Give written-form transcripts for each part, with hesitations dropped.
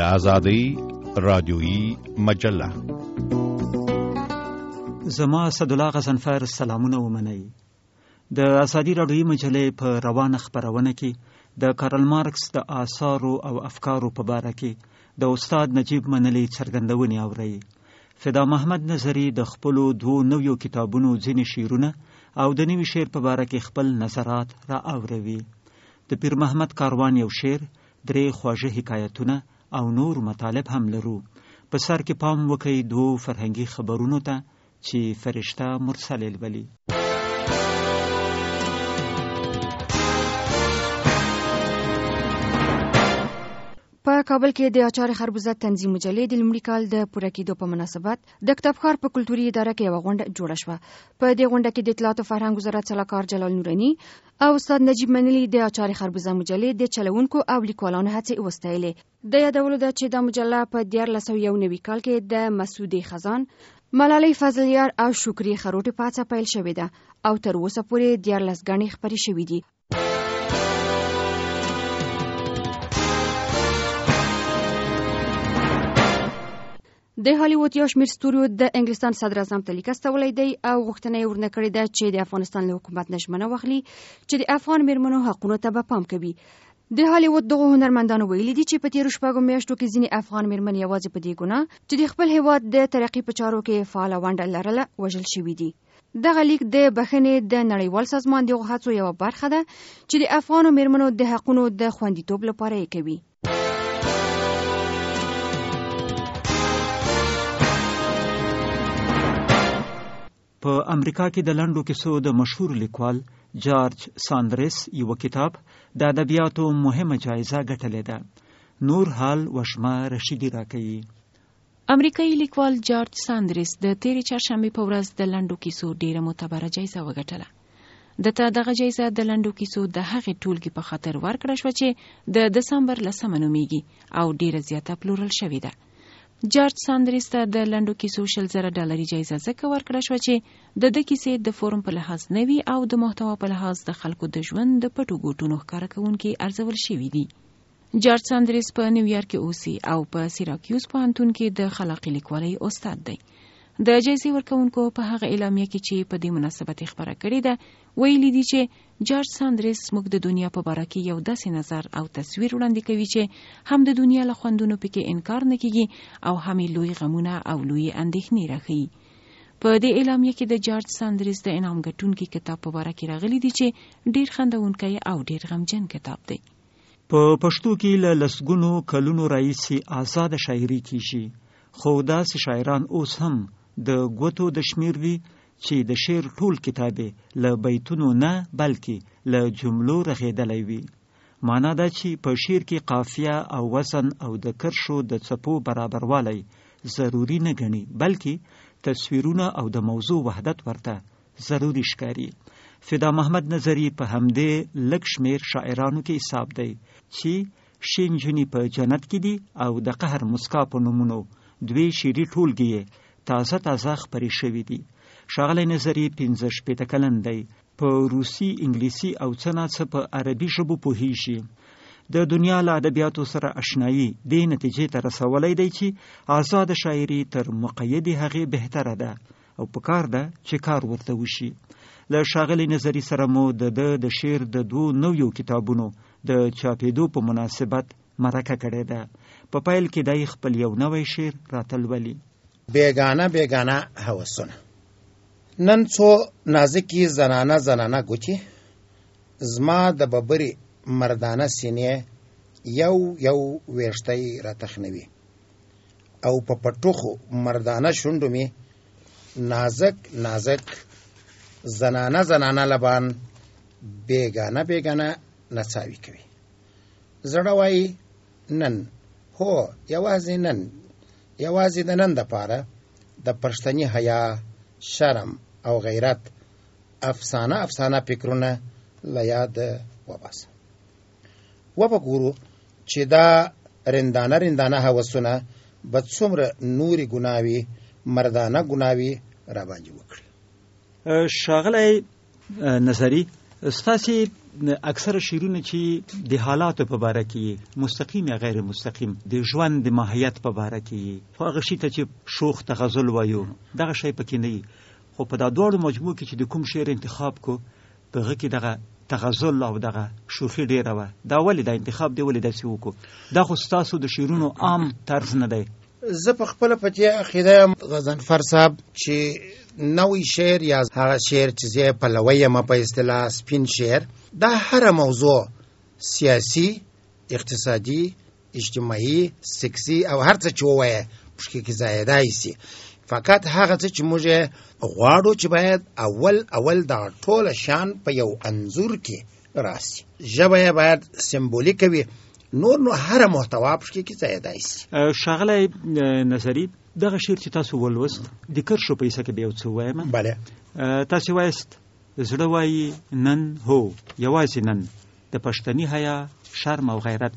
آزادۍ رادیویي مجله. زما اسدالله غضنفر سلامونه ومنئ. د آزادۍ رادیویي مجلې په روانه خپرونه کې د کارل مارکس د آثارو او افکارو په باره کې د استاد نجیب منلي څرګندونې اورئ. فدا محمد نظري د خپلو 2 نویو کتابونو ځینې شعرونه او د نوي شعر په باره کې خپل نظرات را اوروي. د پیر محمد کاروان یو شعر، 3 خواږه حکایتونه او نور مطالب هم لرو. په سر کې پام وکړئ 2 فرهنګي خبرونو ته چې فرشته مرسل الولي. په کابل کې د اچار خربوزه تنظیم مجلې د لومړي کال د پوره کېدو په مناسبت د کتابخوار په کلتوري اداره کې یوه غونډه جوړه شوه. په دې غونډه کې د اطلاعات او فرهنګ وزارت سلاکار جلال نوراني او استاد نجیب منلي د اچار خربوزه مجلې د چلونکو او لیکوالانو هڅې وستایلې. د یادولو ده چې دا مجله په 1991 کال کې د مسعودي خزان، ملالۍ فضلیار او شکري خروټي په هڅه پیل شوې ده او تر اوسه پورې 14 ګڼې خپرې شوې دي. د هالیوود یو شمېر ستوریو د انګلستان صدر اعظم ته لیک استولی دی او غوښتنه یې ورنه کړې ده چې د افغانستان له حکومت نه ژمنه واخلي چې د افغان میرمنو حقونو ته به پام کوي. د هالیوود دغو هنرمندانو ویلي دي چې په تیرو 6 میاشتو کې ځینې افغان میرمنې یوازې په دې ګناه چې د خپل هیواد د ترقۍ په چارو کې فعاله ونډه لرله وژل شوي دي. دغه لیک د بخښنې د نړیوال سازمان دغو هڅو یوه برخه ده چې د افغانو میرمنو د حقونو د خوندیتوب لپاره یې کوي. په امریکا کې د لنډو کیسو د مشهور لیکوال جارج ساندرس یو کتاب د ادبیاتو مهمه جایزه ګټلې ده. نور حال وشمه رشیدي راکوي. امریکایي لیکوال جارج ساندرس د تیرې چهارشنبې په ورځ د لنډو کیسو ډیره معتبره جایزه وګټله. دته دغه جایزه د لنډو کیسو د هغې ټولګې په خاطر ورکړه شوه چې د دسمبر 10 نومیږي او ډیره زیاته پلورل شوې ده. جارج ساندرس ته د لنډو کیسو $1,000 جایزه ځکه ورکړه شوه چې د کیسې د فورم په لحاظ نوي او د محتوا په لحاظ د خلکو د ژوند د پټو ګوټونو ښکاره کوونکي ارزول شوي دي. جارج ساندرس په نیویارک کې اوسي او په سیراکیوس پوهنتون کې د خلاقي لیکوالۍ استاد دی. د جایزې ورکوونکو په هغه اعلامیه کې چې په دې مناسبت خبره کړې ده ویلي دي چې جارج ساندرس موږ د دنیا په باره کې یو داسې نظر او تصویر وړاندې کوي چې هم د دنیا له خوندونو پکې انکار نه کیږي او هم لوی غمونه او لوی اندېښنې راښيي. په دې اعلامیه کې د جارج ساندرس د انعام ګټونکي کتاب په باره کې راغلي دي چې ډېر خندونکی او ډېر غمجن کتاب دی. په پښتو کې له لسګونو کلونو راهیسې آزاده شاعري کیږي، خو داسې شاعران اوس هم د ګوتو د شمیر وی چې د شعر ټول کتابه له بیتونو نه بلکې له جملو رغېدلی وي. معنا دا چې په شعر کې قافیه او وزن او د کرښو د څپو برابروالی ضروری نه ګڼي، بلکې تصویرونه او د موضوع وحدت ورته ضروری ښکاري. فدا محمد نظري په همدې لږ شمیر شاعرانو کې حساب دی چې شین جونی په جنت کې دي او د قهر مسکا په نومونو 2 شعري ټولګې تازه خپرې شوي دي. ښاغلی نظري 65 کلن دی، په روسي، انګلیسي او څه ناڅه په عربي ژبو پوهیږي. د دنیا له ادبیاتو سره اشنایي دې نتیجې ته رسولی دی چې آزاده شاعري تر مقیدې هغې بهتره ده او پکار ده چې کار ورته وشي. له ښاغلی نظري سره مو د شعر د 2 نویو کتابونو د چاپېدو په مناسبت مرکه کړې ده. په پیل کې دی خپل یو نوی شعر راته لولي. بیگانه هوسونه. نن څو نازکی زنانه ګوتې زما د ببرې مردانه سینې یو ویشتۍ راتخنوي او په پټوخو مردانه شونډو می نازک زنانه لبان بیگانه نڅاوي کوي. زړه وای نن هو یوازې د نن د پاره د پښتني حیا، شرم او غیرت افسانه فکرونه له یاد وباسه. وبګورو چې دا رندانه هوسونه به څومره نوري ګناوي مردانه ګناوي را باندې وکړي. ښاغلی نظري، ستاسې اکثره شعرونه چې د حالاتو په باره کې مستقیم یا غیر مستقیم د ژوند د ماهیت په باره کې خو هغه شي ته چې شوخ تغزل وایو دغه شی پکې نه وي. خو په دا دواړو مجموع کې چې د کوم شعر انتخاب کو په هغه کې دغه تغزل او دغه شوخي ډیره وه. دا ولې دا انتخاب دی ولې داسې وکړو؟ دا خو ستاسو د شعرونو عام طرز نه دی. زه په خپله په دې عقیده یم غضنفر صاحب چې نوی شعر یا هغه شعر چې زه پلوی یم په اصطلاح سپین شعر، دا هر موضوع سیاسی، اقتصادي، اجتماعي، سکسي او هر څه چې ووایه پشکې کې زایدای سي. فقط هغه څه چې موږ غواړو چې باید اول دا ټوله شان په یو انځور کې راسي. ژبه یې باید سمبولیک وي، نو هر محتوا پشکې کې زایدای سي. ښاغلی نظري، دغه شعر چې تاسو ولوست د کرښو په حصه کې به یو څه ووایم. بله. تاسو وایست زړه وایي نن هو یوازې نن د پښتني حیا، شرم او غیرت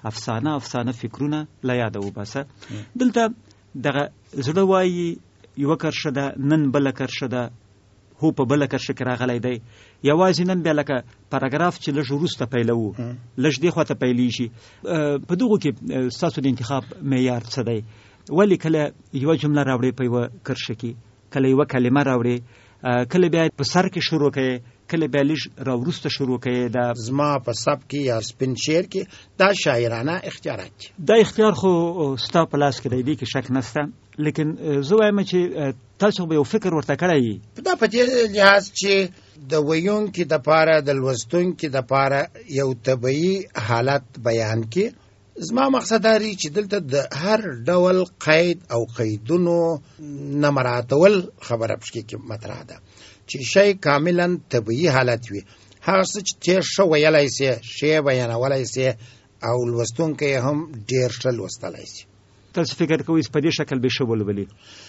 افسانه فکرونه له یاده وباسه. دلته دغه زړه وایي یوه کرښه ده، نن بله کرښه ده، هو په بله کرښه کې راغلی دی. یوازې نن بیا لکه پاراګراف چې لږ وروسته پیلوو لږ دې خواته پیلیږي. په دغو کې ستاسو د انتخاب معیار څه دی؟ ولې کله یوه جمله راوړې په یوه کرښه کې، کله یوه کلمه راوړې، کله بیا په سر کې شروع کوې، کله بیا لږ راوروسته شروع کوې؟ دا زما په سبک کې یا سپین شعر کې دا شاعرانه اختیارات دي. دا اختیار خو ستا په لاس کې دی، دې کې شک نشته. لیکن زه وایم چې تاسو به یو فکر ورته کړی دا په دې لحاظ چې د ویونکي دپاره د لوستونکي دپاره یو طبیعي حالت بیان کې. زما مقصد داری چې دلته د هر ډول قید او قیدونو نه مراعاتول خبره پشکې کې مطرح ده چې شی کاملا طبیعي حالت وي. هغه څه چې تیر ښه ویلی سي، ښه بیانولی سي او لوستونکی هم ډېر ښه لوستلی سي. تاسو فکر کوئ په دې شکل به ښه ولولي؟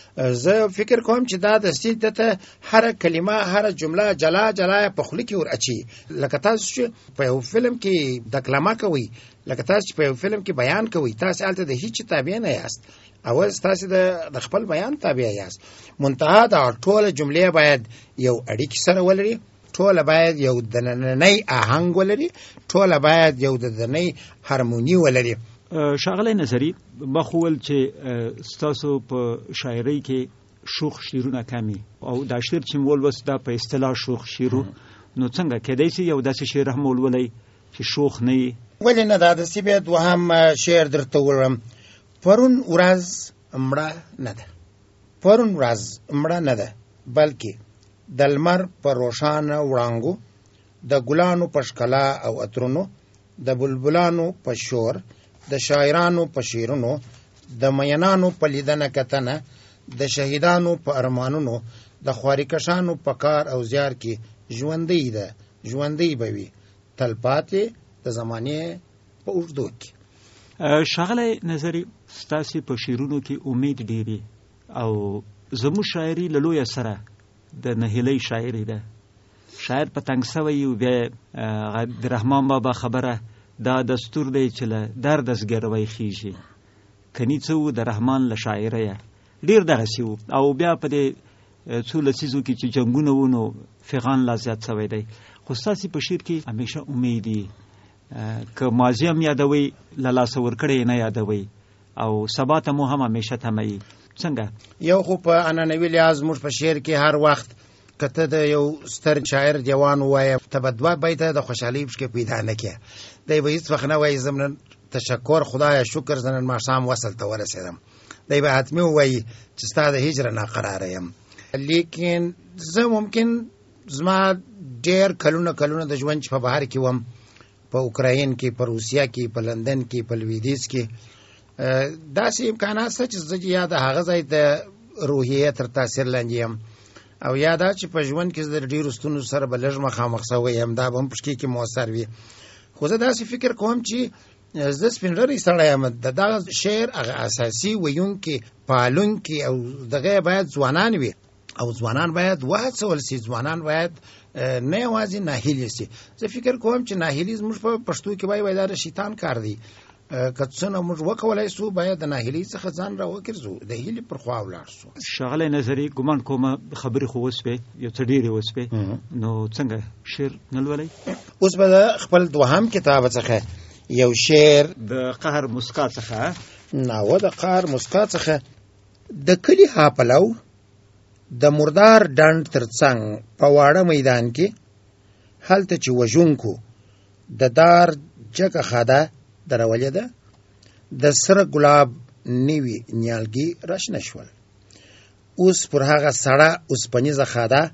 زه فکر کوم چې دا دستي ته هر کلمه هر جمله جلا په خوله کې ور اچي. لکه تاسو چې په یو فلم کې دکلمه کوئ، لکه تاسو چې په یو فلم کې بیان کوئ، تاسو هلته د هیڅ تابع نه یاست، اول تاسو د خپل بیان تابع یاست. منتها دا ټوله جملې باید یو اړیکې سره ولري، ټوله باید یو دنننی آهنګ ولري، ټوله باید یو دنننی هارموني ولري. ښاغلی نظري، ما خو ویل چې ستاسو په شاعرۍ کې شوخ شعرونه کمي او دا شعر چې مو ولوست دا په اصطلاح شوخ شعر، نو څنګه کېدای شي یو داسې شعر هم ولولئ چې شوخ نه وي؟ ولې نه؟ دا داسې بیا دوهم شعر درته ووایم. پرون ورځ مړه نه ده، پرون ورځ مړه نه ده، بلکې د لمر په روښانه وړانګو، د ګلانو په ښکلا او عطرونو، د بلبلانو په شور، د شاعرانو په شعرونو، د مینانو په لیدنه کتنه، د شهیدانو په ارمانونو، د خواریکشانو په کار او زیار کې ژوندۍ ده، ژوندۍ به وي تلپاتې د زمانې په اوږدو کې. ښاغلی نظري، ستاسې په شعرونو کې امید ډېرې او زموږ شاعري له لویه سره د نهیلۍ شاعري ده. شاعر په تنګ سوی و، بیا د رحمان بابا خبره دا دستور دی چې له درده زګروی خیږي. کني څه و د رحمان له شاعریه ډېر دغسې و. او بیا په دې څو لسیزو کې چې جنګونه و نو فغان لا زیات سوی دی. خو ستاسې په شعر کې همیشه امید وي، که ماضي هم یادوئ له لاسه ورکړی نه یادوئ او سبا ته مو هم همیشه تمه. څنګه؟ یو خو په عنعنوي لحاظ موږ په شعر کې هر وخت که ته د یو ستر شاعر دیوان ووایه، ته به دوه بیته د خوشحالۍ پشکې پیدا نه کړې. دی به هېڅ وخت نه وایي زه نن تشکر خدایه شکر زه نن ماښام وصل ته ورسېدم. دی به حتمي ووایي چې ستا د هجره ناقراره یم. لیکن زه ممکن زما ډېر کلونه د ژوند چې په بهر کې وم، په اوکراین کې، په روسیه کې، په لندن کې، په لویدیځ کې، داسې امکانات شته چې زه یا د هغه ځای د روحیې تر تاثیر لاندې یم، او یا دا چې په ژوند کې د ډېرو ستونزو سره به لږ مخامخ سوی یم، دا به هم پشکې کې مؤثر وي. خو زه داسې فکر کوم چې زه سپینږیری سړی یم، د دغه شعر هغه اساسي ویونکي پالونکي او دغه باید ځوانان وي، او ځوانان باید وهڅول سي، ځوانان باید نه یوازې ناهیلي سي. زه فکر کوم چې ناهیلي زموږ په پښتو کې وایي دا د شیطان کار دی، که څنګه موږ وکولای سو باید د ناهیلۍ څخه ځان راوګرځو د هیلې پر خوا ولاړ سو. ښاغلی نظري ګمان کوم خبرې خو وسوې یو څه ډېرې وسوې نو څنګه شعر نه لولئ؟ اوس به د خپل دوهم کتاب څخه یو شعر د قهر مسکا څخه ناوه د قهر مسکا څخه د کلي هاپلو د مردار ډنډ ترڅنګ په واړه میدان کې هلته چې وژونکو د دار جګه خاده درولې ده د سره ګلاب نیوي نیالګي راشنه شول. اوس پر هغه سړه اوسپنیزه خاده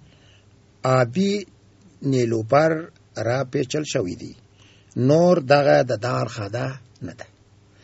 آبي نیلوفر را پیچل شوی دی. نور دغه د دار خاده نه ده.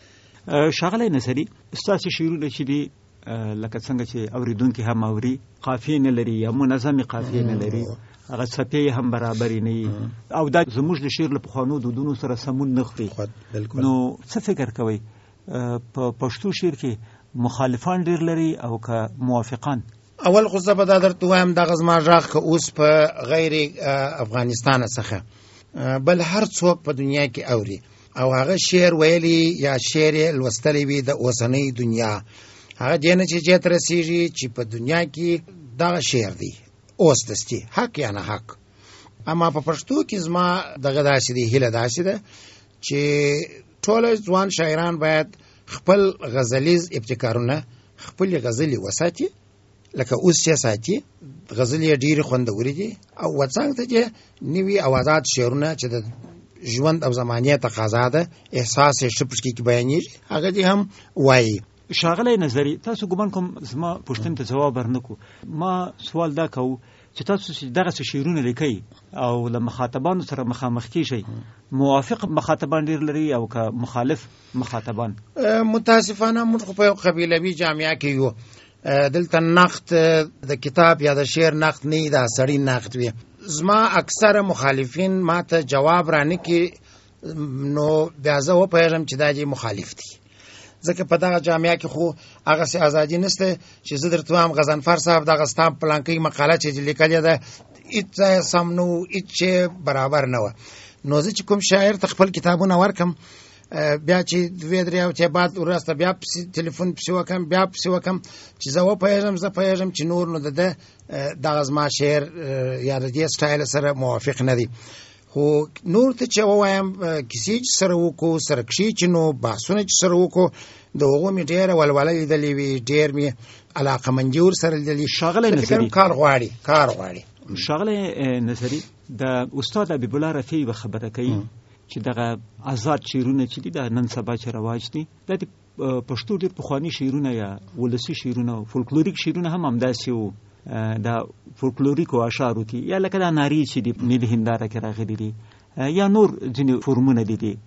ښاغلی نصري ستاسې شعرونه چې دي لکه څنګه چې اوریدونکي هم اوري قافیې نه لري یا منظمې قافیې نه لري هغه څپې هم برابرې نه وي او دا زموږ د شعر له پخوانو دودونو سره سمون نه خوري. نو څه فکر کوئ په پښتو شعر کې مخالفان ډېر لري او که موافقان؟ اول خو زه به دا درته وایم دغه زما غږ که اوس په غیر افغانستان څخه بل هر څوک په دنیا کې اوري او هغه شعر ویلی یا شعر یې لوستلی وي د اوسنۍ دنیا هغه دې نه چې چېرته رسېږي چې په دنیا کې دغه شعر دی اوس دستي حق یا نه حق. اما په پښتو کې زما دغه داسې دی هیله داسې ده چې ټول ځوان شاعران باید خپل غزلیز ابتکارونه خپل غزلې وساتي لکه اوس چې ساتي غزلې ډېرې خوندورې دي او وڅنګ ته چې نوي اوازات شعرونه چې د ژوند او زمانې تقاضا ده احساس یې ښه پشکې کې بیانېږي هغه دې هم وایي. ښاغلی نظري تاسو ګمان کوم زما پوښتنې ته ځواب ورنکړو. ما سوال دا کوو چې تاسو چې دغسې شعرونه لیکئ او له مخاطبانو سره مخامخ کیږئ موافق مخاطبان ډېر لري او که مخالف مخاطبان؟ متاسفانه موږ خو په یو قبیلوي جامعه کې یو دلته نقد د کتاب یا د شعر نقد نه دا سړی نقد وي. زما اکثره مخالفین ما ته جواب رانکي نو بیا زه وپوهېږم چې دا دې مخالف دي ځکه په دغه جامعه کې خو هغسې ازادي نشته چې زه درته وایم غضنفر صاحب دغه ستا پلانکۍ مقاله چې لیکلې ده هېڅ سم نه و هېڅ برابر نه وه. نو زه چې کوم شاعر ته خپل کتابونه ورکم بیا چې دوې درې هفتې بعد وروسته بیا پسې تلیفون پسې وکړم بیا پسې وکړم چې زه وپوهېږم زه پوهېږم چې نور نو د ده دغه زما شعر یا د دې سټایل سره موافق نه دی. خو نور ته چې ووایم کیسې چې سره وکړو سره کښې چې نو بحثونه چې سره وکړو د هغو مې ډېره ولوله لیدلې وي ډېر مې علاقمندي ورسره لیدلې. ښاغلی نصري کار غواړي. ښاغلی نصري د استاد حبیب الله رفیع به خبره کوي چې دغه آزاد شعرونه چې دي د نن سبا چې رواج دي دا د پښتو ډېر پخواني شعرونه یا ولسي شعرونه فولکلوریک شعرونه هم همداسې وو دا فولکلوریکو اشعارو کې یا لکه دا ناري چې دي نیل هنداره کې راغلي دي یا نور ځینې فورمونه دي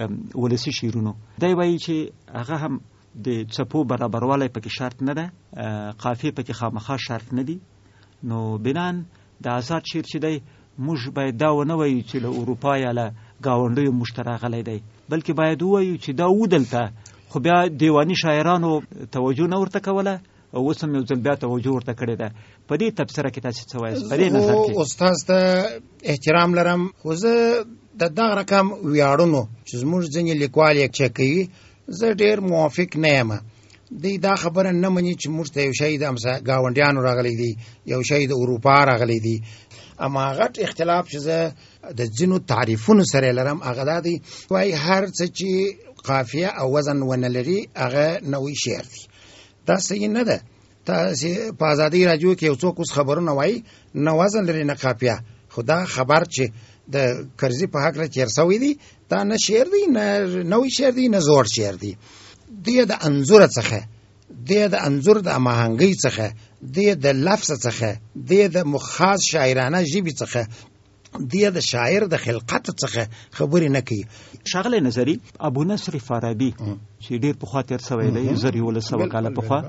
ولسي شعرونو. دی وایي چې هغه هم د څپو برابروالی پکې شرط نه ده قافیې پکې خامخا شرط نه دي. نو بنان د آزاد شعر چې دی موږ باید دا ونه وایو چې له اروپا یا له ګاونډیو موږ ته راغلی دی بلکې باید ووایو چې دا ودلته خو بیا دیواني شاعرانو توجه نه ورته کوله او اوس هم یو ځل بیا توجه ورته کړې ده. په دې تبصره کې تاسې څه وایاست؟ په دې نظر کې استاد ته احترام لرم خو زه د دغه رقم ویاړونو چې زموږ ځینې لیکوال یې چکوي زه ډېر موافق نه یم. دی دا خبره نه مني چې موږ ته یو شی د ګاونډیانو راغلی دی یو شی د اروپا راغلی دی. اما غټ اختلاف چې زه د ځینو تعریفونو سره لرم هغه دا دی وایي هر څه چې قافیه او وزن ونه لري هغه نوی شعر دی. دا صحیح نه ده. تاسې په ازادۍ راډیو کې یو څوک اوس خبرونه وایي نه وزن لري نه قافیه خو دا خبر چې د کرزي په هکله تېر سوی دی دا نه شعر دی نه نوی شعر دی نه زوړ شعر دی. دی د انځور څخه دی د انځور د اماهنګۍ څخه دی د لفظ څخه دی د خاص شاعرانه ژبې څخه دی د شاعر د خلقت څخه خبرې نه کوي. ښاغلی نظري ابو نصر فارابي چې ډېر پخوا تېر سوی دی زر یولس سوه کاله پخوا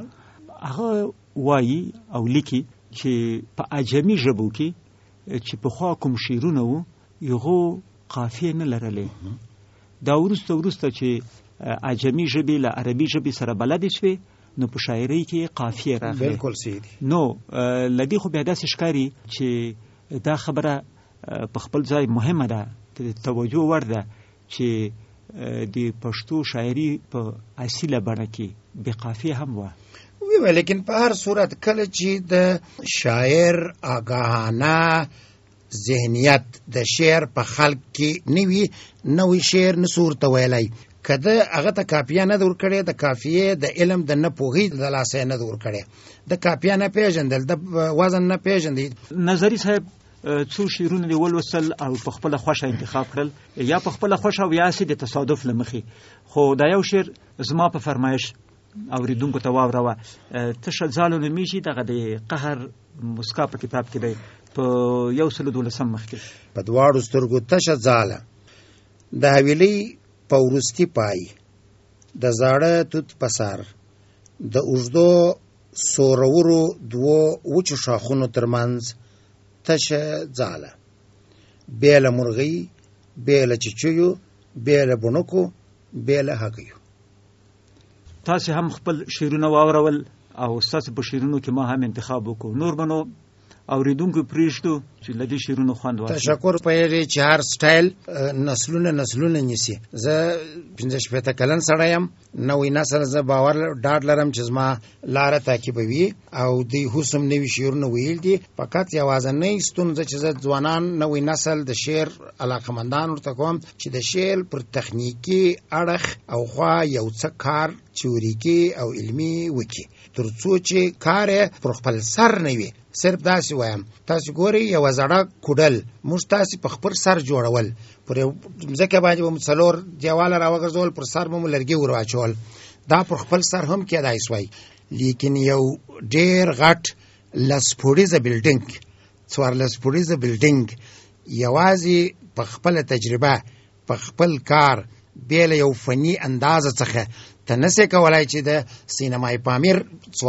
هغه وایي او لیکي چې په عجمي ژبو کې چې پخوا کوم شعرونه وو هغو قافیې نه لرلې. دا وروسته چې عجمي ژبې له عربي ژبې سره بلدې شوې نو په شاعرۍ کې قافیې راغلې. بالکل صحیح دي. نو له دې خو بیا داسې ښکاري چې دا خبره په خپل ځای مهمه ده توجه وړ ده چې د پښتو شاعري په اصیله بڼه کې بې قافیه هم وه. لیکن په هر صورت کله چې د شاعر آگاهانه ذهنیت د شعر په خلق کې نوی نوی شعر نسور ته ویلی کده هغه ته کافیه نه دور کړي د کافیه د علم د نه پوهی د لاسه نه دور کړي د کافیه نه پیژندل د وزن نه پیژندل. نظری صاحب څو شعرونه دی ولوسل او په خپل خوښه انتخاب کړل یا په خپل خوښه او یا سي د تصادف لمخي خو دا یو شعر زما په فرمایش اوریدونکو ته واوروه تشه ځالو نمیږي دغه د قهر مسکا په کتاب کې دی په 112 مخ کې په دواړو سترګو تشه ځاله د حویلی پورستی پای د زاړه توت پسار د اوږدو سورورو دوو وچو شاخونو ترمنځ تشه ځاله بیله مرغۍ بیله چچیو بیله بڼکو بیله هګیو. تاسو هم خپل شعرونه واورول او تاسو په شعرونو کې ما هم انتخاب وکړو نور بنو اوریدونکو پریښتو چې لدې شعرونو خوند واخلي. تشکر په چې هر سټایل نسلونه نیسي. زه 15 کلن سړی یم نوې نسل زه باور ډاډ لرم چې زما لاره تعقیبوي او د حسم نوې شعرونه ویل دي فقط یوازنۍ ستونزه چې زه ځوانان نوې نسل د شعر علاقمندان ورته کوم چې د شعر پر تخنیکی اړخ او خوا یو څه کار تیوریکی او علمی وکي ترڅو چې کار پر خپل سر نه وي. صرف داسې وایم تاسو ګوري یو زړه کوډل موږ تاسو په خپل سر جوړول پر ځکه باندې به څلور دیواله راوګرځول پر سر مو لرګي ورواچول دا پر خپل سر هم کېدای شوی لیکن یو ډیر غټ لسپوډیزه بلډینګ څوار لسپوډیزه بلډینګ یوازې په خپل تجربه په خپل کار بیل یو فنی اندازه څخه ته نسې کولای چې د سینمای پامیر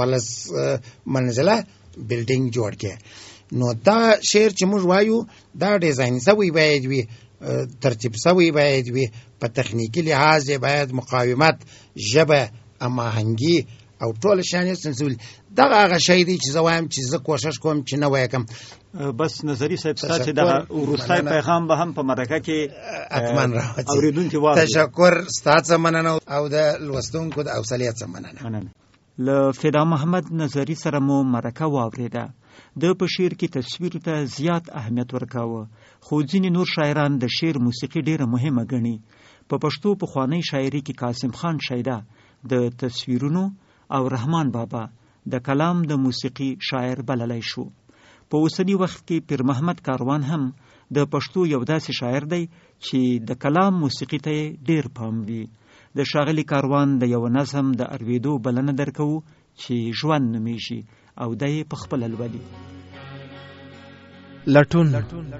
14 منزله بلډینګ جوړ کړي. نو دا شعر چې موږ وایو دا ډیزاین سوی باید وي ترتیب سوی باید وي په تخنیکی لحاظ باید مقاومت ژبه اماهنګي او ټول شانې سنسول دغه هغه شی دی چې زه وایم چې زه کوشش کوم چې نه وایم. بس نظری صاحب ستاسو دغه ورستای پیغام به هم په مرکه کې اتمن راوځي. اوریدونکو واوري تشکر ستاسو مننه او د لوستونکو د حوصله څخه مننه. له فدا محمد نظری سره مو مرکه واوریده. د په شعر کې تصویر ته زیات اهمیت ورکاوه خو ځینې نور شاعران د شعر موسیقي ډیره مهمه ګڼي. په پښتو پخوانی شاعري کې قاسم خان شیدا د تصویرونو او رحمان بابا د کلام د موسیقي شاعر بللی شو. په اوسنی وخت کې پیر محمد کاروان هم د پښتو یو داسې شاعر دی چې د کلام موسیقي ته ډیر پام وي. د شاغلی کاروان د یو نظم د ارویدو بلنه درکو چې ژوند نومیږي او د په خپل لولي. لټون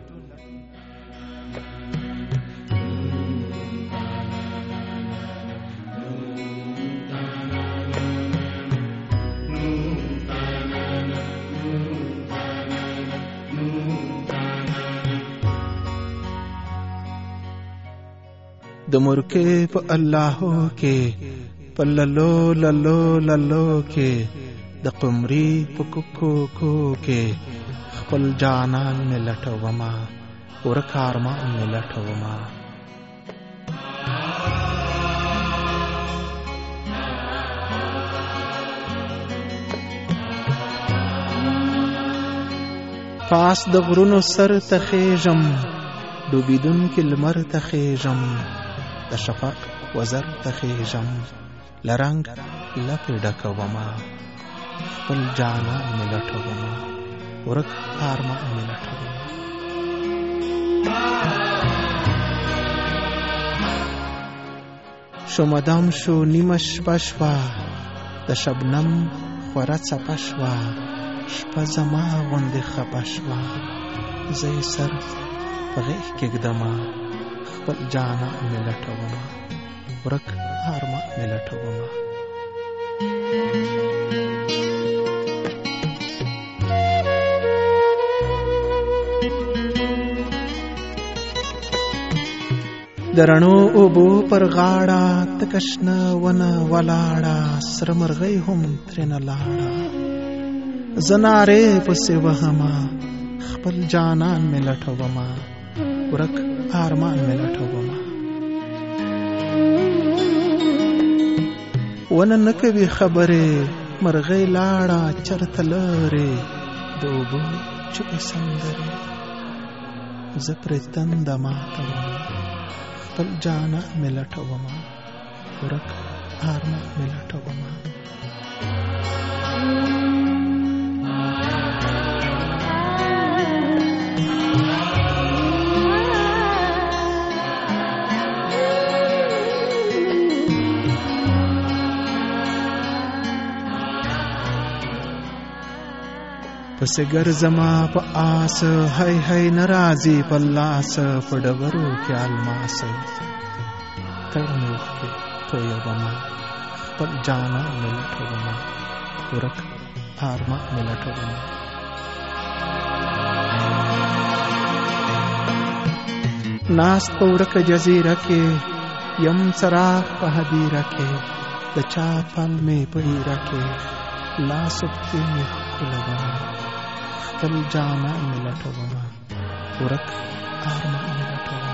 د مرکه په الله کې په للو للو للو کې د قمري په کوکو کو کې خپل جانان مې لټوما ورکارما مې لټوما. پاس د غرونو سر ته خېژم ډوبېدونکي لمر ته خېژم د شفق وزر ته خېژم لرنګ لپې ډکوما خپل جانان مې لټوما ورک آرما مې لټوما. شمدم شو نیمه شپه شوه د شبنم خوره څپه شوه شپه زما غوندې خپه شوه زه یې سر په غېږ کېږدمه خپل جانان مې لټوما ورک آرما مې لټوما. درنو اوبو پر غاړه تکشنه ونه ولاړه سره مرغۍ هم ترېنه لاړه زنارې پسې وهمه خپل جانان مې لټومه ورک آرمان مې لټومه. ونه نه کوي خبرې، مرغۍ لاړه چرته لرې، د اوبو چوپې سندرې. زه پرې تنده ماتوم، خپل جانان مې لټومه، ورک ارمان مې لټومه. پسې ګرځما په آس، هی هی ناراضي په لاس، په ډبرو کې الماس. تړم اوښکې تویومه، خپل جانان مې لټومه، ورک ارمان مې لټومه. ناست په ورکه جزیره کې یم، څراغ په هدیره کې، د چا پل مې په ایره کې، لاس پښې مې ښکلومه، خپل جانان مې لټومه، ورک ارمان مې لټومه.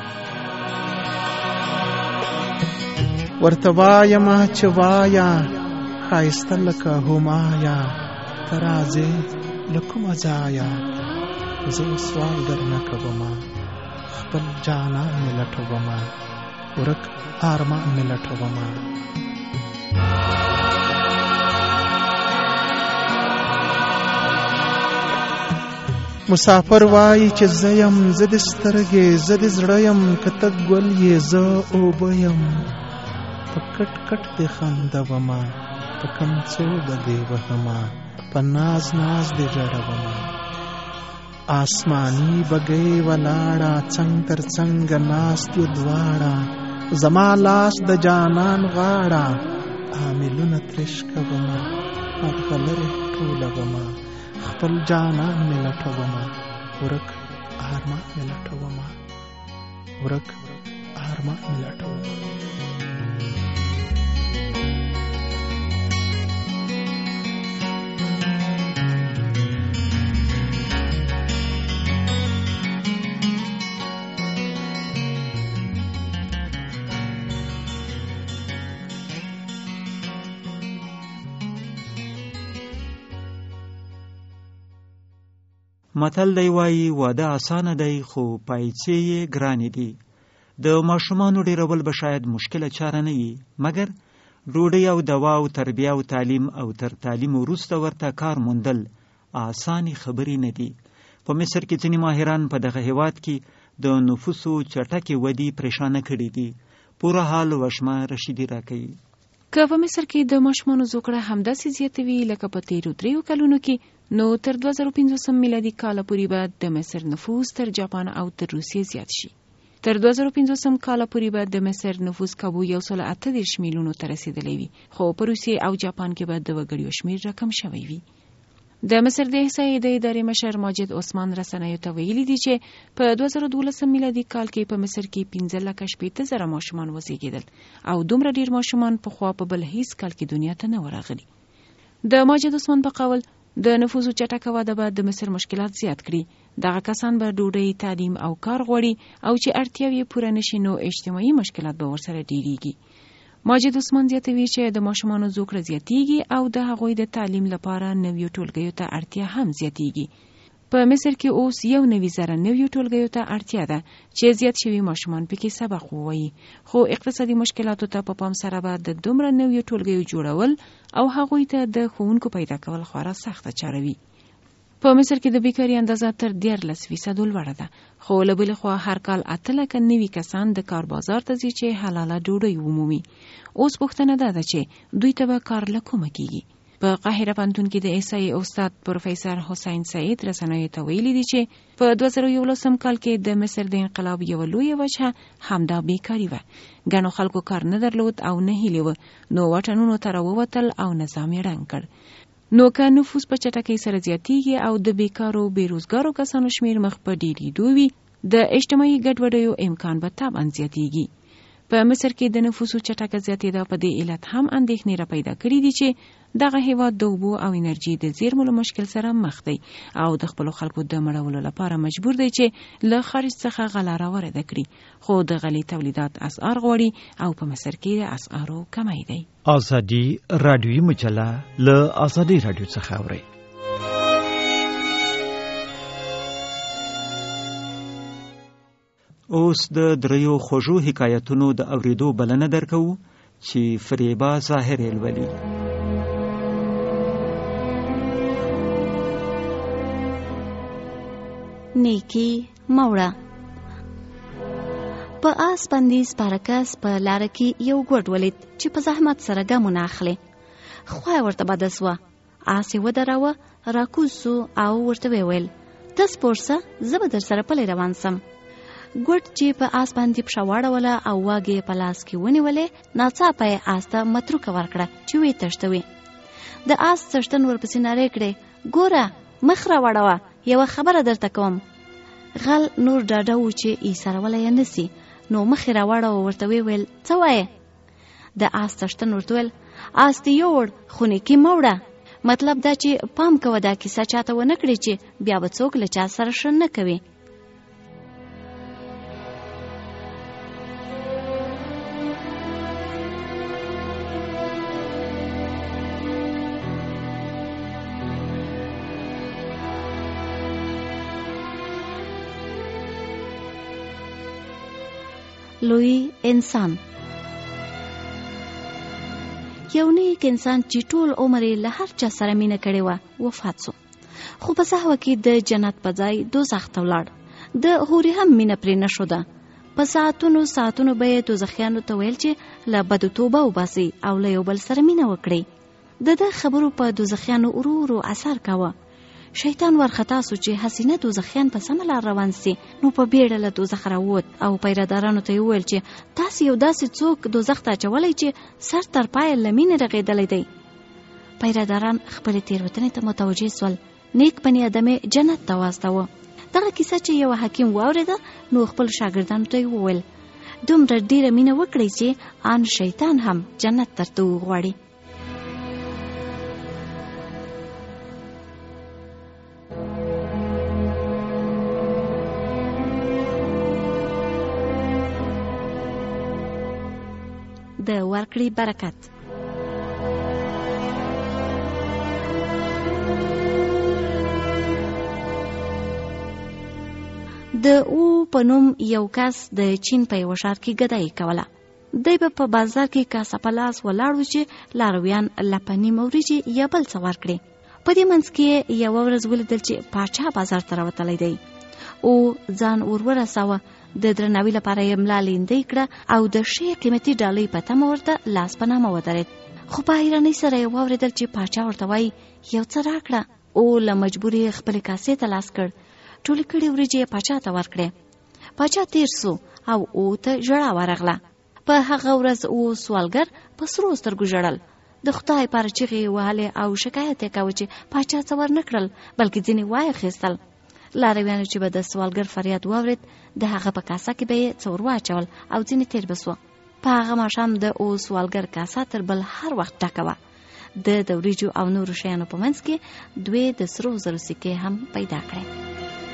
ورته وایمه چې وایه، ښایسته لکه همایه، ته راځې له کومه ځایه، زه سوال درنه کومه، خپل جانان مې لټومه، ورک ارمان مې لټومه. مسافر وای چې زه یم، زه د سترګې، زه د زړه یم، که ته ګل یې زه اوبه یم. په کټ کټ دې خندومه، په کمڅو به دې وهمه، په ناز ناز دې ژړومه. آسماني بګۍ ولاړه، څنګ تر څنګ ناست یو دواړه، زما لاس د جانان غاړه، عاملونه ترش کومه، مرغلرې ټولومه، خپل جانان مې لټومه، ورک ارمان مې لټومه، ورک ارمان مې لټومه. متل دی وایي واده اسانه دی خو پایڅې یې ګرانې دي. د ماشومانو ډیرول به شاید مشکله چاره نه وي، مګر ډوډۍ او دوا او تربیه او تعلیم او تر تعلیم وروسته ورته کار موندل اسانې خبرې نه دي. په مصر کې ځینې ماهران په دغه هیواد کې د نفوسو چټکې ودې پریشانه کړي دي. پوره حال وشمه رشیدي راکوي. که په مصر کې د ماشومانو زوکړه همداسې زیاته وي لکه په تیرو 3 کلونو کې، نو تر 2015 میلادي کال پورې به د مصر نفوس تر جاپان او تر روسیې زیات شي. تر 2015 کال پورې به د مصر نفوس کابو 138 میلیونو ته رسیدلی وي، خو په روسیې او جاپان کې به د وګړیو شمیر رقم شوی وي. د مصر د احصایې د ادارې مشر ماجد عثمان رسنیو ته ویلي دي چې په 2012 میلادي کال کې په مصر کې 15,000 ماشومان وزیږیدل او دومره ډیر ماشومان په خوا په بل هیڅ کال کې دنیا ته نه ورغلي. د ماجد عثمان په قول د نفوسو چټکه وده به د مصر مشکلات زیات کړي. دغه کسان به ډوډۍ، تعلیم او کار غواړي او چې اړتیاوې یې پوره نشي نو اجتماعي مشکلات به ورسره ډیریږي. ماجد عثمان زیاتوي چې د ماشومانو زوکړه زیاتیږي او د هغوی د تعلیم لپاره نویو ټولګیو ته اړتیا هم زیاتیږي. په مصر کې اوس 1,000 نویو ټولګیو ته اړتیا ده چې زیات شوي ماشومان پکې سبق ووایي، خو اقتصادي مشکلاتو ته په پام سره به د دومره نویو ټولګیو جوړول او هغوی ته د ښوونکو پیدا کول خورا سخته چاره وي. په مصر کې د بیکاري اندازه تر 14% لوړه ده، خو له بلې خوا هر کال 8 لکه نوي کسان د کار بازار ته ځي چې حلاله ډوډۍ ومومي. اوس پوښتنه ده چې دوی ته به کار له کومه کیږي. په قاهره پوهنتون کې د احصایې استاد پروفیسور حسین سعید رسنیو ته ویلي دي چې په 2011 کال کې د مصر د انقلاب یو لوی وجه همدا بیکاري وه. ګڼو خلکو کار نه درلود او نه هیلې وه، نو واټنونو ته راووتل او نظام یې ړنګ کړ. نو که نفوس په چټکۍ سره زیاتیږي او د بیکارو بیروزګارو کسانو شمیر مخ په ډیریدو وي، د اجتماعي ګډوډیو امکان به طبعا زیاتیږي. په مصر کې د نفوسو چټکه زیاتېدا په دې علت هم اندېښنې را پیدا کړې دي چې دغه هیواد د اوبو او انرژي د زیرمو له مشکل سره مخ دی او د خپلو خلکو د مړولو لپاره مجبور دی چې له خارج څخه غله راوارده کړي، خو د غلې تولیدات اسعار غواړي او په مصر کې د اسعارو کمی دی. ازادي رادیویي مجله له ازادي رادیو څخه اورئ. اوس د دریو خوږو حکایتونو د اوریدو بلنه درکو چې فریبا ظاهر الولی. نیکی موړه. په آس باندې سپارکس په لاره کې یو ګوډ ولید چې په زحمت سره ګامونه اخلي. خوای ورته بده سوه. آس یې ودراوه، راکوز سو او ورته وویل ته سپورسه، زه به در سره پلی روان سم. ګوډ چې په آس باندې پښه واړوله او واګې په لاس کې ونیولې، ناڅاپه یې آس ته متروکه ورکړه چې ویې تښتوي. د آس څښتن ورپسې نارې کړې، ګوره مخ راواړوه، یوه خبره درته کوم. غل نور ډاډه و چې ایسارولی یې نسي، نو مخ یې راواړوه، ورته ویې ویل څه وایې؟ د آس څښتن ورته ویل آس دې یوړ خو نیکي مه وړه. مطلب دا چې پام کوه دا کیسه چاته ونه کړې چې بیا به څوک له چا سره ښه نه کوي. لوی انسان. یو نیک انسان چې ټول عمر له هر چا سره مینه کړې وه وفات سو، خو په سهوه کې د جنت په ځای دوزخ ته ولاړ. د حورې هم مینه پرې نه شوده. په ساعتونو ساعتونو به یې دوزخیانو ته ویل چې له بدو توبه وباسي او له یو بل سره مینه وکړي. د خبرو په دوزخیانو ورو ورو اثر کاوه. شیطان ورخطا سو چې حسینه دوزخیان په سمه لار روان سي، نو په بیړه له دوزخ راووت او پیرهدارانو ته یې وویل چې تاسې یو داسې څوک دوزخ ته اچولی چې سر تر پایه له مینې رغېدلی دی. پیرهداران خپلې تېروتنې ته متوجه سول. نیک بني ادم یې جنت ته واستاوه. دغه کیسه چې یو حکیم واورېده، نو خپل شاګردانو ته یې وویل دومره ډېره مینه وکړئ چې آن شیطان هم جنت درته وغواړي. د ورکړې برکت. د او په نوم یو کس د چین په یو ښار کې ګدایي کوله. دی به په بازار کې کاسه په لاس ولاړ و چې لارویان لپنې موریجې یا بل څه ورکړي. په دې منځ کې یوه ورځ ولیدل چې پاچا بازار ته راوتلی دی. او ځان ورساوه، د درناوي لپاره یې ملا لیندۍ کړه او د ښې قیمتي ډالۍ په تمه ورته لاس په نامه ودرېد. خو په حیرانۍ سره یې واورېدل چې پاچا ورته وایي یو څه راکړه. او له مجبورې خپلې کاسې ته لاس کړ. ټولې کړې وریجې یې پاچا ته ورکړې. پاچا تیر سو او او ته ژړا ورغله. په هغه ورځ او سوالګر په سرو سترګو ژړل. د خدای پر چغې وهلې او شکایت یې کاوه چې پاچا څه ورنه کړل، بلکې ځینې واخیستل. لارویانو چې به د سوالګر فریاد واورېد، د هغه په کاسه کې به یې څه ور واچول او ځینې تیر به سوه. په هغه ماښام د او سوالګر کاسه تر بل هر وخت ډکه وه. د وریجو او نورو شیانو په منځ کې دوی د سرو زرو سکې هم پیدا کړې.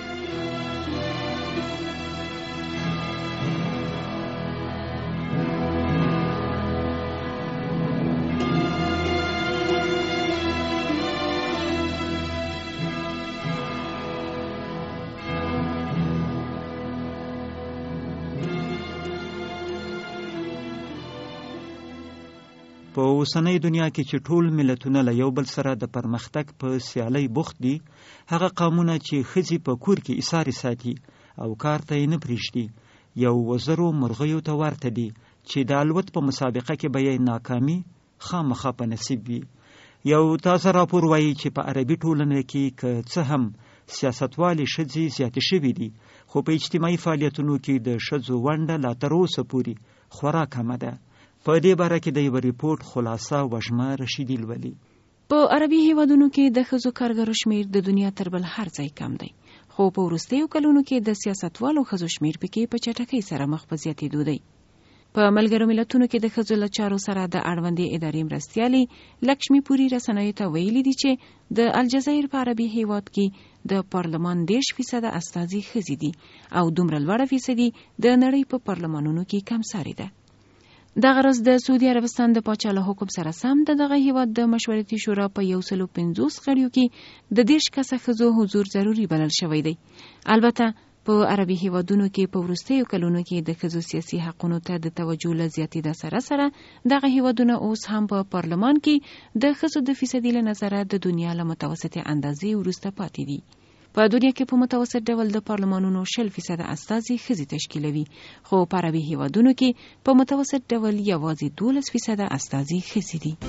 په اوسنۍ دنیا کې چې ټول ملتونه له یو بل سره د پرمختګ په سیالۍ بوخت دي، هغه قومونه چې ښځې په کور کې ایسارې ساتي او کار ته یې نه پرېږدي، یو وزرو مرغیو ته ورته دي چې د الوت په مسابقه کې به یې ناکامي خامخا په نصیب وي. یو تازه راپور وایي چې په عربي ټولنه کې که څه هم سیاستوالې ښځې زیاتې شوي دي، خو په اجتماعي فعالیتونو کې د ښځو ونډه لا تر اوسه پورې خورا کمه ده. په دې باره کې د یو ریپورت خلاصه وژمه رشیدي لولي. په عربي هیوادونو کې د ښځو کارګرو شمیر د دنیا تر بل هر ځای کم دی، خو په وروستیو کلونو کې د سیاستوالو ښځو شمیر پکې په چټکۍ سره مخ په زیاتېدو دی. په ملګرو ملتونو کې د ښځو له چارو سره د اړوندې ادارې مرستیالې لکشمی پوری رسنیو ته ویلي دي چې د الجزایر په عربي هیواد کې د پارلمان 10% استازي ښځې دي او دومره لوړه فیصدي د نړۍ په پارلمانونو کې کمساري ده. دغه ورځ د سعودي عربستان د پاچا له حکم سره سم دغه هیواد د مشورتي شورا په 150 غړیو کې د 10 کسه ښځو حضور ضروري بلل شوی دی. البته په عربي هیوادونو کې په وروستیو کلونو کې د ښځو سیاسي حقونو ته د توجه له زیاتېدا سره دغه هیوادونه اوس هم په پارلمان کې د ښځو د فیصدي له نظره د دنیا له متوسطې اندازې وروسته پاتې دي. په دنیا کې په متوسط ډول د پارلمانونو 60% استازي ښځې تشکیلوي، خو په عربي هیوادونو کې په متوسط ډول یوازې 12% استازي ښځې دي.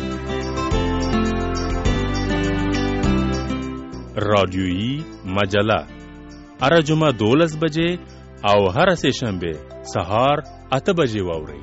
رادیویی مجله هر جمعه 12 بجې او هر سه شنبه سهار 8 بجې واورئ.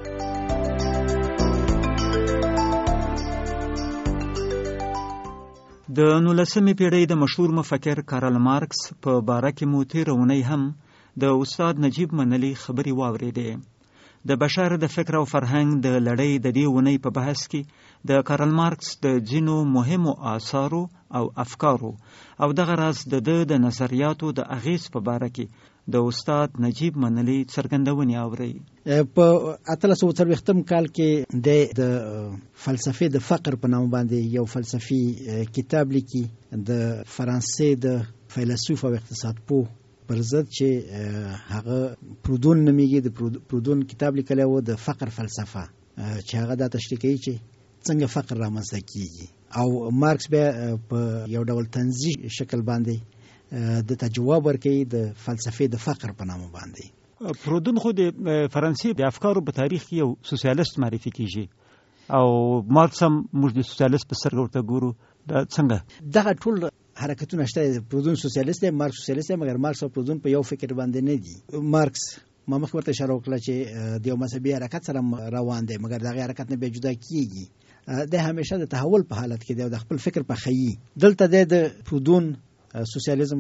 د 19مې پیړۍ د مشهور مفکر کارل مارکس په باره کې مو تېره اونۍ هم د استاد نجیب منلي خبرې واورېدې. د بشر د فکر او فرهنګ د لړۍ د دې اونۍ په بحث کې د کارل مارکس د ځینو مهمو آثارو او افکارو او دغه راز د نظریاتو د اغیز په باره کې د استاد نجیب منلي څرګندونې اورئ. په 1840 کال کې د فلسفې د فقر په نامه باندې یو فلسفي کتاب لیکي د فرانسې د فیلسوف او اقتصاد پوه پر ضد چې هغه پرودون نومیږي. د پرودون کتاب لیکلی و د فقر فلسفه چې هغه دا تشریح کوي چې څنګه فقر رامنځته کیږي، او مارکس بیا په یو ډول طنزي شکل باندې د جواب ورکوي د فلسفې د فقر په نامه باندې. پرودون خو د فرانسې د افکارو په تاریخ کې یو سوسیالیست معرفي کیږي او مارکس هم موږ د سوسیالیست په سترګه ورته ګورو. دا څنګه دغه ټول حرکتونه شته؟ پرودون سوسیالیست دی، مارکس سوسیالیست دی، مګر مارکس او پرودون په یو فکر باندې نه دي. مارکس ما مخکې ورته اشاره وکړه چې د یو مذهبي حرکت سره روان دی، مګر دغه حرکت نه بیا جدا کیږي. د همیشه د تحول په حالت کې دی او د خپل فکر په خیي. دلته د پرودون سوسیالیزم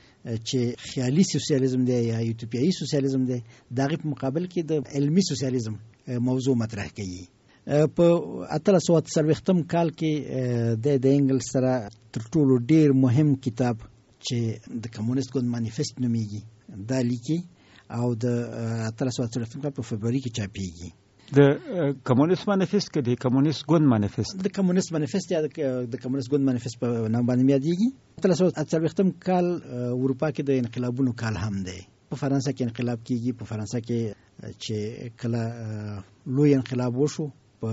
چې خیالي سوسیالیزم دی یا یوټوپیایي سوسیالیزم دی، دغه په مقابل کې د علمي سوسیالیزم موضوع مطرح کوي. په 1840 کال کې د انګلیس سره تر ټولو ډیر مهم کتاب چې د کمونیست ګوند مانیفست نومیږي دا لیکي او د 1840 کال په فبروري کې چاپیږي. د کمونیست مانیفست کې د کمونیست ګوند مانیفست د کمونیست مانیفست یا د کمونیست ګوند مانیفست په نام باندې یادېږي. 1840 کال اروپا کې د انقلابونو کال هم دی. په فرانسه کې انقلاب کیږي. په فرانسه کې چې کله لوی انقلاب وشو په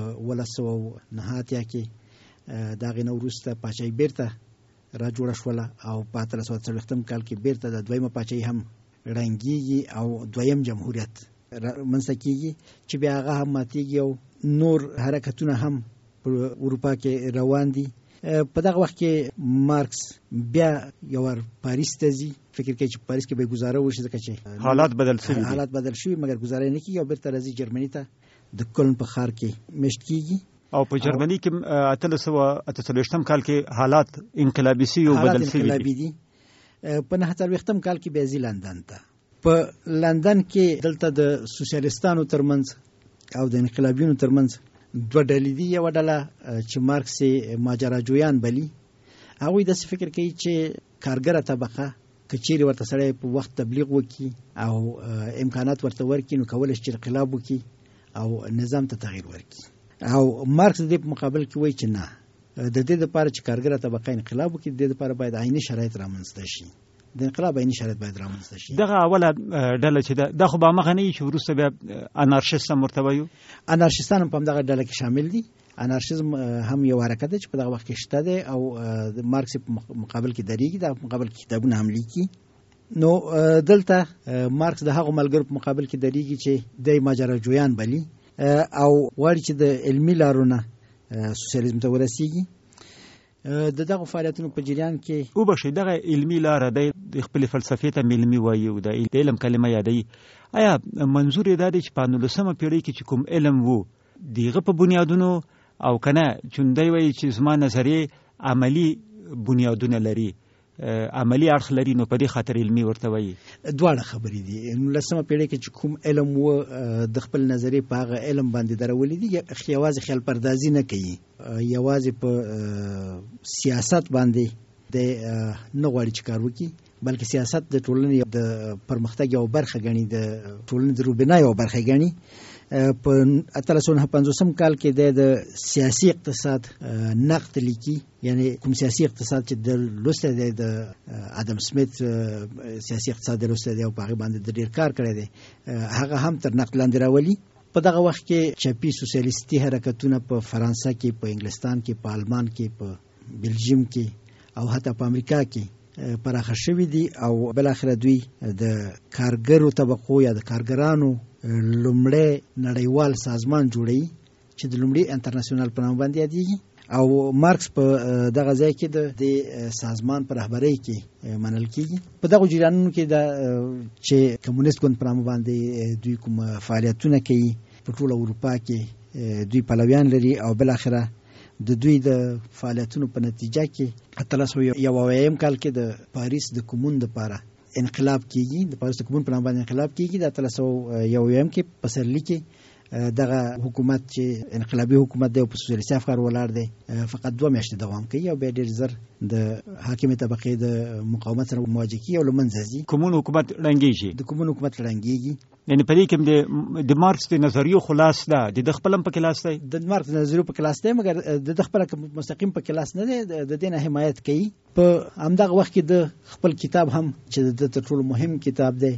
1909 کې دا غي نو وروسته پاچاهي بیرته را جوړه شوله او په 1840 کال کې بیرته د دویمه پاچاهي هم رنګيږي او دویم جمهوریت منځته کیږي چې بیا هغه هم ماتیږي او نور حرکتونه هم په اروپا کې روان دي. په دغه وخت کې مارکس بیا یو پاریس ته ځي، فکر کوي چې پاریس کې به گزاره وشي ځکه چې حالات بدل شوي مګر گزاره نه کیږي او بیرته راځي جرمني ته د کلن په ښار کې مشت کیږي. او په جرمني کې 1848 کال کې حالات انقلابي سي او بدل شوي دي. په 1940 کال کې بیا ځي لندن ته. په لندن کې دلته د سوسیالیستانو ترمنځ او د انقلابیونو ترمنځ دوه ډلې دي. یو ډله چې مارکس ماجراجویان بلی، هغوی داسې فکر کوي چې کارګره طبقه که چیرې ورته سړی په وخت تبلیغ وکړي او امکانات ورته ورکړي نو کولی شي چې انقلاب وکړي او نظام ته تغییر ورکړي. او مارکس د دې په مقابل کې وایي چې نه، د دې لپاره چې کارګره طبقه انقلاب وکړي د دې لپاره باید عیني شرایط رامنځته شي. د انقلاب عیني شرایط باید رامنځته شي. دغه اوله ډله چې دا خو به هغه نه وي چې وروسته بیا انارشیست هم ورته وایو. انارشیستان هم په همدغه ډله کې شامل دي. انارشیزم هم یو حرکت دی چې په دغه وخت کې شته دی او د مارکس په مقابل کې درېږي. د مقابل کې کتابونه هم لیکي. نو دلته مارکس د هغو ملګرو په مقابل کې درېږي چې د ماجراجویان بلی او غواړي چې د علمي لارونه سوسیالیزم ته ورسیږي. د دغه فعالیتونو په جریان کې وبښئ دغه علمي لاره د خپل فلسفې ته علمي وایي او د علم کلمه یادوي. آیا منظور یې دا دی چې په 19مه پیړۍ کې چې کوم علم وو دغه په بنیادونو او کنه چوندی وایي چې زما نظریه عملی بنیادونه لري؟ عملی اړخ لري نو په دې خاطر علمي ورته وایي. دواړه خبرې دي. 19مه پیړۍ کې چې کوم علم و د خپل نظریې په هغه علم باندې درولې دي، یوازې خیال پردازي نه کوي، یوازې په سیاست باندې د نه غواړي چې کار وکړي، بلکې سیاست د ټولنې د پرمختګ یو برخه ګڼي، د ټولنې د روبنا یو برخه ګڼي. په 1850 کال کې د سیاسي اقتصاد نقد لیکي، یعنی کوم سیاسي اقتصاد چې د لوسته دی د ادم سمیت سیاسي اقتصاد د لوسته دی او په هغه باندې د ډیر کار کړی دی، هغه هم تر نقد لاندې راولي. په دغه وخت کې چپی سوسیالیستي حرکتونه په فرانسه کې، په انګلستان کې، په آلمان کې، په بلجیم کې او حتی په امریکا کې پراخه شوي دي او بل اخره دوی د کارګرو طبقو یا د کارګرانو لومړی نړیوال سازمان جوړوي چې د لومړي انټرنیشنل په نامه باندې یادېږي او مارکس په دغه ځای کې د سازمان په رهبرۍ کې منل کېږي. په دغه جریانونو کې چې کمونیست ګوند په نامه باندې دوی کوم فعالیتونه کوي، په ټول اروپا کې دوی پلویان لري او بل اخره د دوی د فعالیتونو په نتیجه کې 1801 کال کې د پاریس د کومون لپاره انقلاب کیږي، د پاریس د کومون په نامه باندې انقلاب کیږي. د 1801 کې په سرلی کې دغه حکومت چې انقلابي حکومت دی او په سوسیالیستي افکار ولاړ دی فقط 2 میاشتې دوام کوي او بیا ډېر زر د حاکمې طبقې د مقاومت سره مواجه کیږي او له منځه ځي. کومون حکومت ړنګېږي، د کومون حکومت ړنګېږي. یعنی په دې کې د مارکس د نظریو خلاص ده، د خپل په کلاس دی، د مارکس د نظریو په کلاس دی، مګر د خپل مستقیم په کلاس نه دی، د دې نه حمایت کوي. په همدغه وخت کې د خپل کتاب هم چې د تر ټولو مهم کتاب دی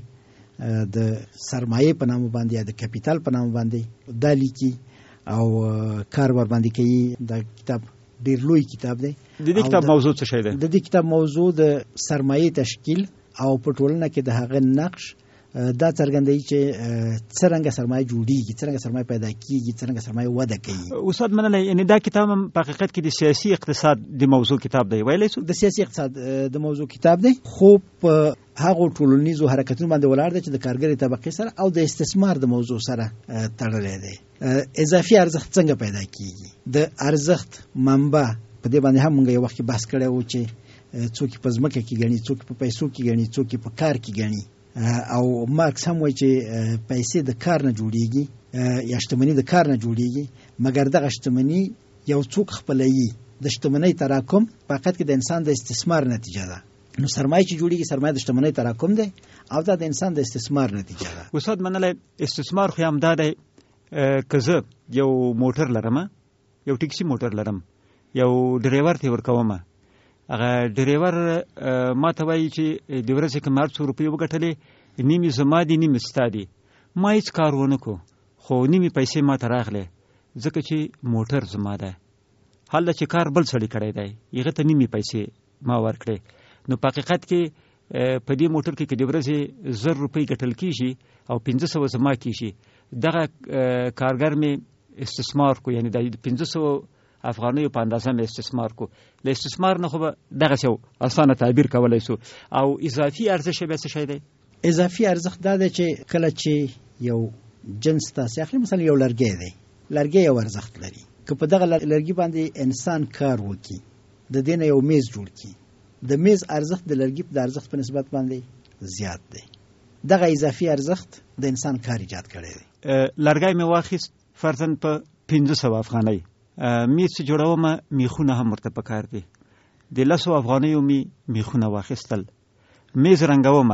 د سرمایه په نامه باندې یا د کپیټال په نامه باندې دا لیکي او کار ور باندې کوي. دا کتاب ډیر لوی کتاب دی. د دې کتاب موضوع څه شی ده؟ د دې کتاب موضوع د سرمایه تشکیل او په ټولنه کې د هغه نقش دا څرګندوي چې څرنګه سرمایه جوړیږي، څرنګه سرمایه پیدا کیږي، څرنګه سرمایه وده کوي. استاد منلی، یعنی دا کتاب هم په حقیقت کې د سیاسي اقتصاد د موضوع کتاب دی، ویلی شو؟ د سیاسي اقتصاد د موضوع کتاب دی، خو په هغه ټولنیزو حرکتونو باندې ولاړ دی چې د کارګرې طبقې سره او د استثمار د موضوع سره تړلی دی. اضافي ارزښت څنګه پیدا کیږي، د ارزښت منبع په دې باندې هم موږ یو وخت بحث کړی و چې څوک په ځمکه کې ګڼي، څوک په پیسو کې ګڼي، څوک په کار کې ګڼي. او مارکس هم وایي چې پیسې د کار نه جوړیږي یا شتمني د کار نه جوړیږي، مګر دغه شتمني یو څوک خپلوي. د شتمنۍ تراکم په حقیقت کې د انسان د استثمار نتیجه ده. نو سرمایه چې جوړیږي، سرمایه د شتمنۍ تراکم دی او دا د انسان د استثمار نتیجه ده. استاد منلی، استثمار خو هم دا دی که زه یو موټر لرم، یو ټیکسي موټر لرم، یو ډریور ته ورکوم، هغه ډریور ما ته وایي چې د ورځې که ما 100 روپۍ وګټلې، نیمې زما دي نیمې ستا دي. ما هېڅ کار ونه کړو خو نیمې پیسې ما ته راغلې ځکه چې موټر زما ده. حال چې کار بل سړي کړی دی، هغه ته نیمې پیسې ما ورکړې. نو په حقیقت کې په دې موټر کې که د ورځې 1000 روپۍ ګټل کېږي او 500 زما کېږي، دغه کارګر مې استثمار کو، یعنی د 500 افغانیو په اندازه مې استثمار کو. له استثمار نه خو به دغه یو اسانه تعبیر کولی شو. او اضافي ارزښت بیا څه شی دی؟ اضافي ارزښت دا دی چې کله چې یو جنس تاسې اخلي، مثلا یو لرګی دی، لرګی یو ارزښت لري. که په دغه لرګي باندې انسان کار وکړي، د دې نه یو میز جوړ کړي، د میز ارزښت د لرګي د ارزښت په نسبت باندې زیات دی. دغه اضافي ارزښت د انسان کار ایجاد کړی دی. لرګی مې واخیست فرضاً په 500 افغانۍ، میز چې جوړوم میخونه هم ورته پکار دي، د 100 افغانیو می میخونه واخیستل. میز رنګوم،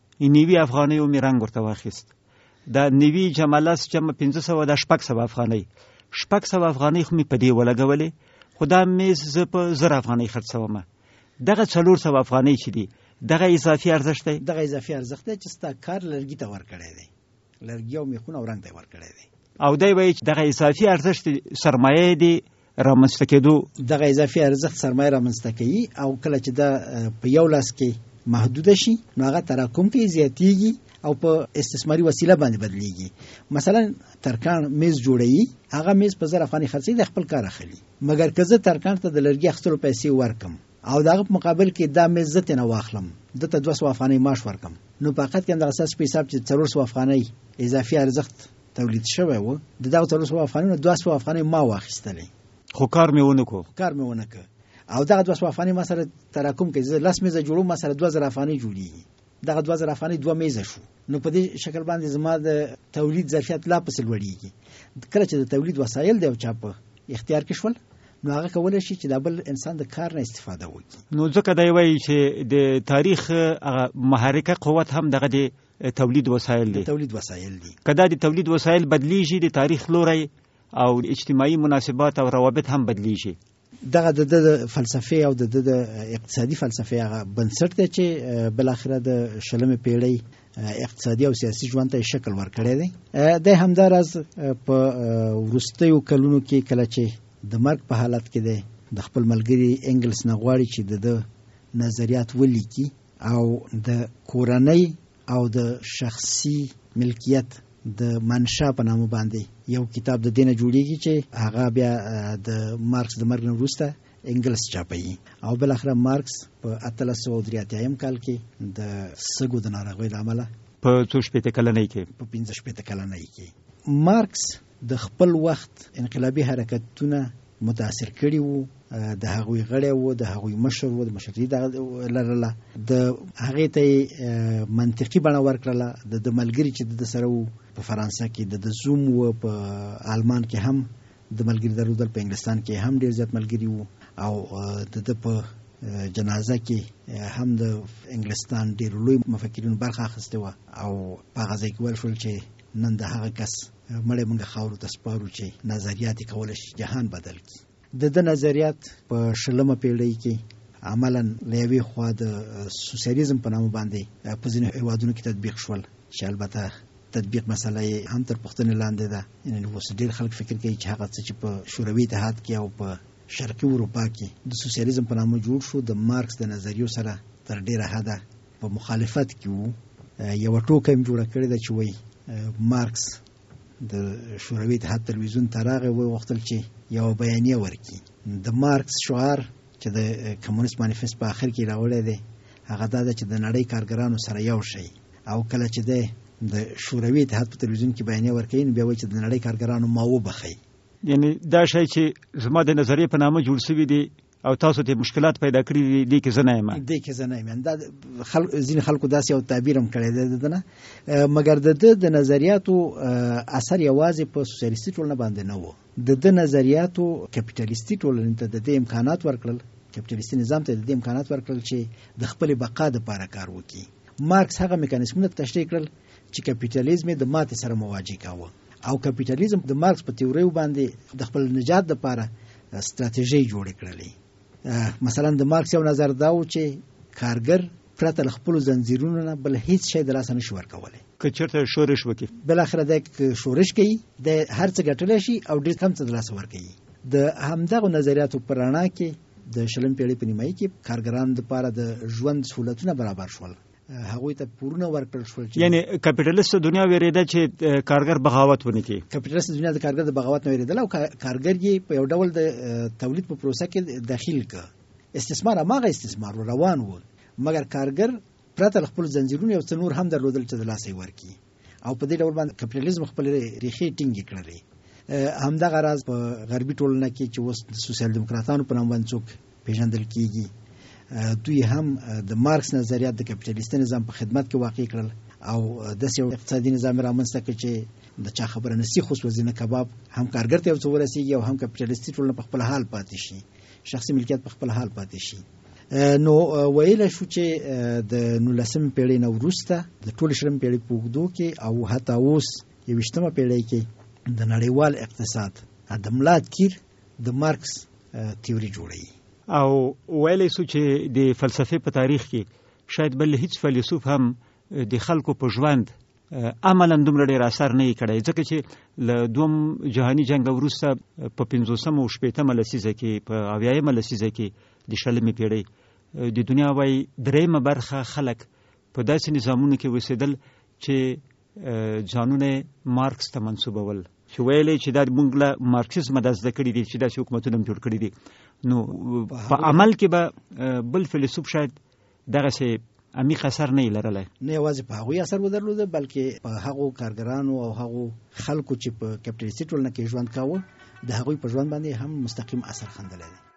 90 افغانیو می رنګ ورته واخیست. دا 90 جمع 10 جمع 500 دا 600 افغانۍ. 600 افغانۍ خو می په دې ولګولې، خو دا میز زه په 1000 افغانۍ خرڅوم. دغه 400 افغانۍ چې دي، دغه اضافي ارزښت دی. دغه اضافي ارزښت دی چې ستا کار لرګي ته ورکړی دی، لرګي او میخونه او رنګ ته ورکړی دی. او دی وایي چې دغه اضافي ارزښت سرمایه دی رامنځته کېدو. دغه اضافي ارزښت سرمایه رامنځته کوي او کله چې دا په یو لاس کې محدوده شي، نو هغه تراکم کوي، زیاتیږي او په استثماري وسیله باندې بدلیږي. مثلا ترکان میز جوړوي، هغه میز په 1000 افغانۍ خرڅوي، د خپل کار اخلي. مګر که زه ترکان ته د لرګي اخیستلو پیسې ورکم او د هغه په مقابل کې دا میز زه ترې نه واخلم، دته 200 افغانۍ معاش ورکم، نو په حقیقت کې همدغه ستاسو په حساب چې 400 افغانۍ اضافي ارزښت تولید شوی و، د دغه 400 افغانۍ نه 200 افغانۍ ما واخیستلې، خو کار مې ونه کو. کار مې ونه کړ. او دغه 200 افغانۍ ما سره تراکم کوي، زه 10 میزه جوړوم ما سره 2000 افغانۍ جوړیږي، دغه 2000 افغانۍ 2 میزه شو. نو په دې شکل باندې زما د تولید ظرفیت لا پسې لوړیږي. کله چې د تولید وسایل دی او چا په اختیار کې شول نو هغه کولای شي چې د بل انسان د کار نه استفاده وکړي. نو ځکه دی وایي چې د تاریخ محرکه قوت هم دغه د تولید وسایل دي. تولید وسایل دي. کله د تولید وسایل بدلیږي د تاریخ لوري او اجتماعي مناسبات او روابط هم بدلیږي. دغه د فلسفه او د اقتصادي فلسفه هغه بنسټ دی چې بل اخره د 20 پیړۍ اقتصادي او سیاسي ژوند ته شکل ورکړی دی. د همداراز په وروستیو کلونو کې کله چې د مرګ په حالت کې دی د خپل ملګری انګلس نه غواړي چې د نظریات ولیکي او د کورنۍ او د شخصي ملکیت د منشا په نامه باندې یو کتاب د دینه جوړیږي چې هغه بیا د مارکس د مرګ نه وروسته انګلس چاپوي او بل اخره مارکس په 1883 کال کې د سګو د ناروغۍ له امله په 15 کلنۍ کې په 15 کلنۍ کې مارکس د خپل وخت انقلابي حرکتونه متاثر کړي وو، د هغوی غړی وو، د هغوی مشر وو، د مشرۍ لرله، د هغې ته منطقي بڼه ورکړله. د ملګري چې د سره وو په فرانسه کې د زوم وو، په آلمان کې هم د ملګري درلودل، په انګلستان کې هم ډېر زیات ملګري وو او د په جنازه کې هم د انګلستان ډېر لوی مفکرینو برخه اخیستې وه او په هغه ځای کې ویل شول چې نن د هغه کس مړی موږ خاورو ته سپارو چې نظریات یې کولی شي جهان بدل کړي. د نظریات په 20 پیړۍ کې عملا له یوې خوا د سوسیالیزم په نامه باندې په ځینو هېوادونو کې تطبیق شول چې البته تطبیق مسله یې هم تر پوښتنې لاندې ده. یعنې اوس ډېر خلک فکر کوي چې هغه څه چې په شوروي اتحاد کې او په شرقي اروپا کې د سوسیالیزم په نامه جوړ شو د مارکس د نظریو سره تر ډېره حده په مخالفت کې وو. یوه ټوکه یې جوړه کړې ده چې وایي مارکس د شوروي اتحاد تلویزیون ته راغی وغوښتل چې یوه بیانیه ورکړي. د مارکس شعار چې د کمونیست مانیفست په آخر کې راوړی دی هغه دا ده چې د نړۍ کارګرانو سره یو شئ، او کله چې دی د شوروي اتحاد په تلویزیون کې بیانیه ورکوي نو بیا وایي چې د نړۍ کارګرانو ما وبخئ. یعنی دا شی چې زما د نظریې په نامه جوړ شوي دي او تاسو ته مشکلات پیدا کړي دي کې زه نه یم. دا ځینې خلکو داسې یو تعبیر هم کړی دی دنه، مګر د نظریاتو اثر یوازې په سوسیالیستي ټولنه باندې نه و. د نظریاتو کپیټالیستي ټولنې ته د امکانات ورکړل، کپیټالیستي نظام ته د امکانات ورکړل چې د خپل بقا لپاره کار وکړي. مارکس هغه میکانیزمونه تشریح کړل چې کپیټالیزم د ماتې سره مواجه کاوه او کپیټالیزم د مارکس په تیوریو باندې د خپل نجات لپاره ستراتیژي جوړې کړلې. مثلا د مارکس یو نظر دا و چې کارګر پرته له خپلو زنځیرونو نه بل هیڅ شی د لاسه نشي ورکولی. که چېرته شورش وکړي بالاخره دی شورش کوي، د هر څه ګټلی شي او ډېر کم څه د لاسه ورکوي. د همدغو نظریاتو په رڼا کې د 20 پیړۍ په نیمایي کې کارګرانو لپاره د ژوند سهولتونه برابر شول، هغوی ته پورونه ورکړل شول. یعنی کپیټالیست دنیا ویریده چې کارګر بغاوت ونه کړي. کپیټالیست دنیا د کارګر د بغاوت نه ویریدل او کارګر یې په یو ډول د تولید په پروسه کې داخل کړ. استثمار هماغه استثمار روان و، مګر کارګر پرته له خپلو زنځیرونو یو څه نور هم درلودل چې د لاسه یې ورکړي او په دې ډول باندې کپیټالیزم خپل ریښې ټینګې کړلې. همدغه راز په غربي ټولنه کې چې اوس د سوسیال دیموکراتانو په نام باندې څوک پیژندل کېږي، دوی هم د مارکس نظریات د کپیټالیستي نظام په خدمت کې واقع کړل او داسې یو اقتصادي نظام رامنځته کړ چې د چا خبره نه سیخ وسوځي نه کباب، هم کارګر ته یو څه ورسېږي او هم کپیټالیستي ټولنه په خپل حال پاتې شي، شخصي ملکیت په خپل حال پاتې شي. نو ویل شو چې د 19 پیړۍ نه وروسته د ټول 20 پیړۍ په اوږدو کې او حتی اوس 21 پیړۍ کې د نړیوال اقتصاد د ملا تیر د مارکس تیوري جوړوي. او ویلی سو چې د فلسفې په تاریخ کې شاید بل هیڅ فیلسوف هم د خلکو په ژوند عملا دومره ډېر اثر نه یې کړی، ځکه چې له دوم جهاني جنګ وروسته په 50 او 60 لسیزه کې په 80 لسیزه کې د 20 پیړۍ د دنیا وایي 3 برخه خلک په داسې نظامونو کې اوسېدل چې ځانونه مارکس ته منسوبول، چې ویلې چې دا موږ له مارکسیزمه دا زده کړي دي چې داسې حکومتونه هم جوړ کړي دي. نو په عمل کې به بل فیلسوف شاید دغسې عمیق اثر نه لرلی، نه یوازې په هغوی اثر ودرلوده بلکې په هغو کارګرانو او هغو خلکو چې په کپیټالیستي ټولنه کې ژوند کاوه د هغوی په ژوند باندې هم مستقیم اثر خندلی دی.